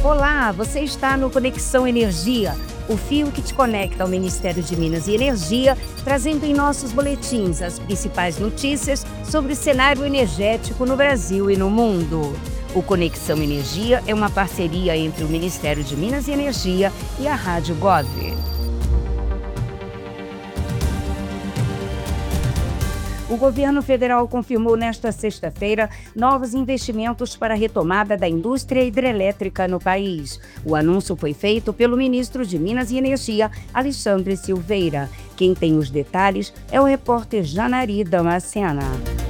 Olá, você está no Conexão Energia, o fio que te conecta ao Ministério de Minas e Energia, trazendo em nossos boletins as principais notícias sobre o cenário energético no Brasil e no mundo. O Conexão Energia é uma parceria entre o Ministério de Minas e Energia e a Rádio Gov. O governo federal confirmou nesta sexta-feira novos investimentos para a retomada da indústria hidrelétrica no país. O anúncio foi feito pelo ministro de Minas e Energia, Alexandre Silveira. Quem tem os detalhes é o repórter Janari Damascena.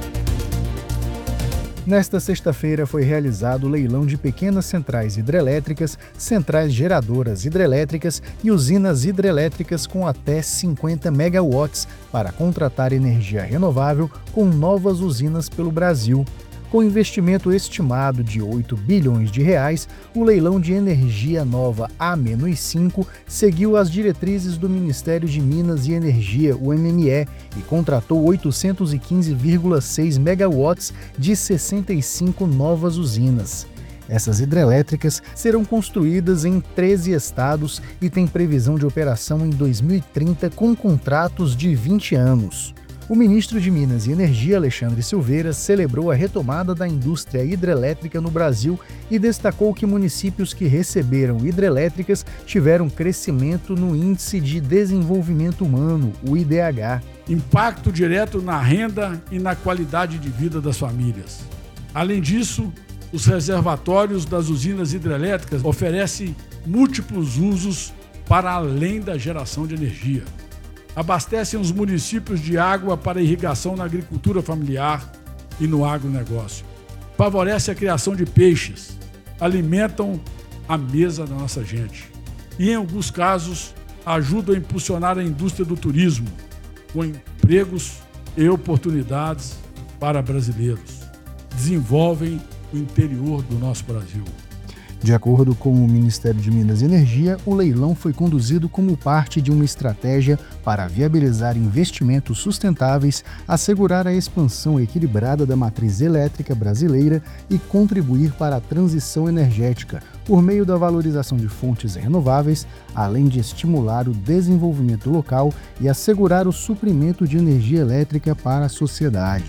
Nesta sexta-feira foi realizado o leilão de pequenas centrais hidrelétricas, centrais geradoras hidrelétricas e usinas hidrelétricas com até 50 megawatts para contratar energia renovável com novas usinas pelo Brasil. Com investimento estimado de R$ 8 bilhões, o leilão de energia nova A-5 seguiu as diretrizes do Ministério de Minas e Energia, o MME, e contratou 815,6 megawatts de 65 novas usinas. Essas hidrelétricas serão construídas em 13 estados e têm previsão de operação em 2030 com contratos de 20 anos. O ministro de Minas e Energia, Alexandre Silveira, celebrou a retomada da indústria hidrelétrica no Brasil e destacou que municípios que receberam hidrelétricas tiveram crescimento no Índice de Desenvolvimento Humano, o IDH. Impacto direto na renda e na qualidade de vida das famílias. Além disso, os reservatórios das usinas hidrelétricas oferecem múltiplos usos para além da geração de energia. Abastecem os municípios de água para irrigação na agricultura familiar e no agronegócio. Favorece a criação de peixes, alimentam a mesa da nossa gente. E, em alguns casos, ajudam a impulsionar a indústria do turismo, com empregos e oportunidades para brasileiros. Desenvolvem o interior do nosso Brasil. De acordo com o Ministério de Minas e Energia, o leilão foi conduzido como parte de uma estratégia para viabilizar investimentos sustentáveis, assegurar a expansão equilibrada da matriz elétrica brasileira e contribuir para a transição energética, por meio da valorização de fontes renováveis, além de estimular o desenvolvimento local e assegurar o suprimento de energia elétrica para a sociedade.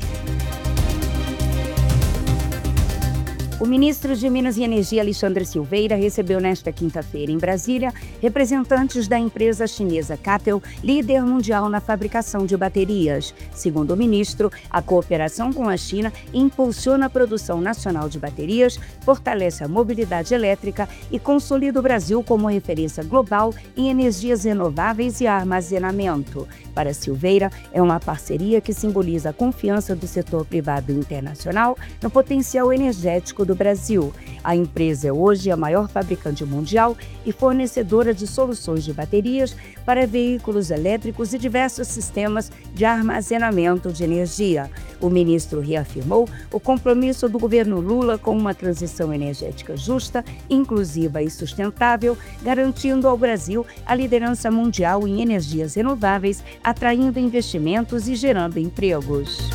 O ministro de Minas e Energia, Alexandre Silveira, recebeu nesta quinta-feira em Brasília representantes da empresa chinesa CATL, líder mundial na fabricação de baterias. Segundo o ministro, a cooperação com a China impulsiona a produção nacional de baterias, fortalece a mobilidade elétrica e consolida o Brasil como referência global em energias renováveis e armazenamento. Para Silveira, é uma parceria que simboliza a confiança do setor privado internacional no potencial energético do Brasil. A empresa é hoje a maior fabricante mundial e fornecedora de soluções de baterias para veículos elétricos e diversos sistemas de armazenamento de energia. O ministro reafirmou o compromisso do governo Lula com uma transição energética justa, inclusiva e sustentável, garantindo ao Brasil a liderança mundial em energias renováveis, atraindo investimentos e gerando empregos.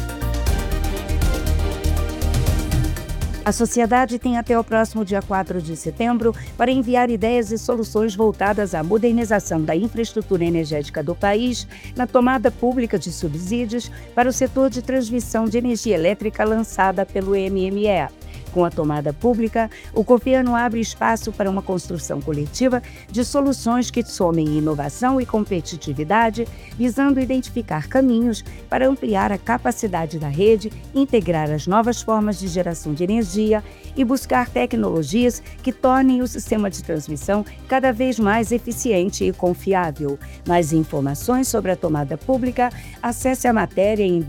A sociedade tem até o próximo dia 4 de setembro para enviar ideias e soluções voltadas à modernização da infraestrutura energética do país na tomada pública de subsídios para o setor de transmissão de energia elétrica lançada pelo MME. Com a tomada pública, o governo abre espaço para uma construção coletiva de soluções que somem inovação e competitividade, visando identificar caminhos para ampliar a capacidade da rede, integrar as novas formas de geração de energia e buscar tecnologias que tornem o sistema de transmissão cada vez mais eficiente e confiável. Mais informações sobre a tomada pública, acesse a matéria em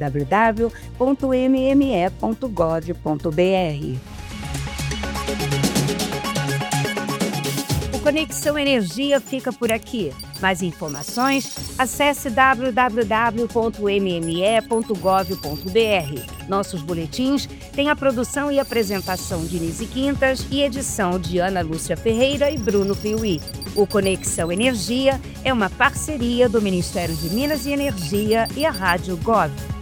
www.mme.gov.br. O Conexão Energia fica por aqui. Mais informações, acesse www.mme.gov.br. Nossos boletins têm a produção e apresentação de Nise Quintas e edição de Ana Lúcia Ferreira e Bruno Piuí. O Conexão Energia é uma parceria do Ministério de Minas e Energia e a Rádio Gov.